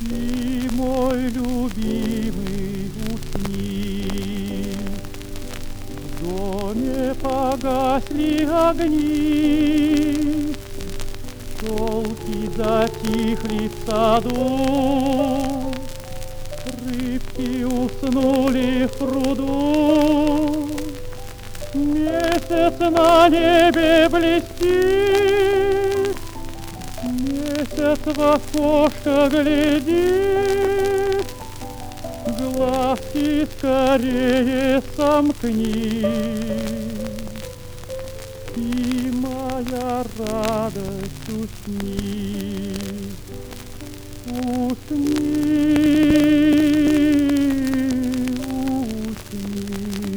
Ты, мой любимый, усни. В доме погасли огни, пчелки затихли в саду, рыбки уснули в пруду. Месяц на небе блестит, месяц в окошко глядит. Глазки скорее сомкни, и моя радость усни, усни, усни.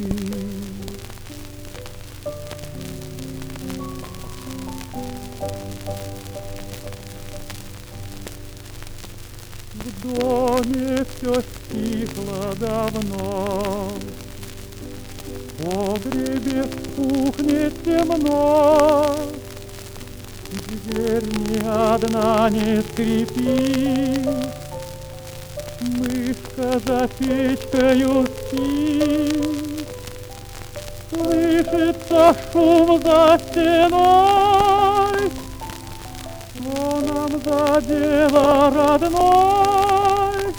В доме все стихло давно, в погребе в кухне темно, дверь ни одна не скрипит, мышка за печкою спит. Слышится шум за стеной, что нам за дело родной?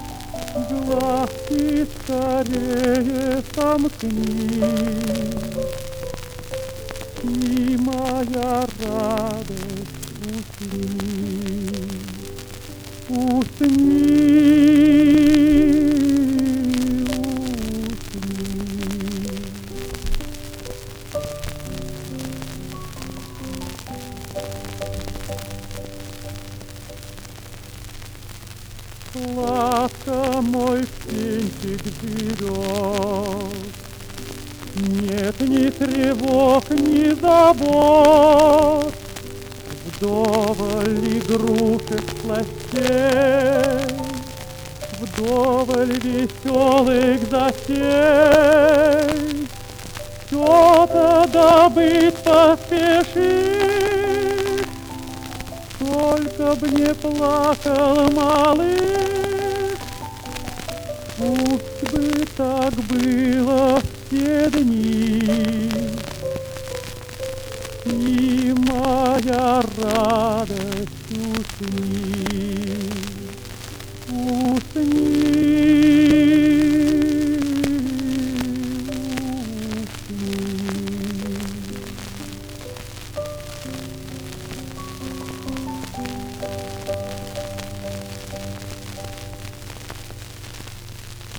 Глазки скорее сомкни, и моя радость усни, усни, усни. Сладко мой птенчик живет, нет ни тревог, ни забот, вдоволь игрушек сластей, вдоволь веселых затей. Все-то добыть поспешишь, только б не плакал малыш. Пусть бы так было все дни, и моя радость усни, усни.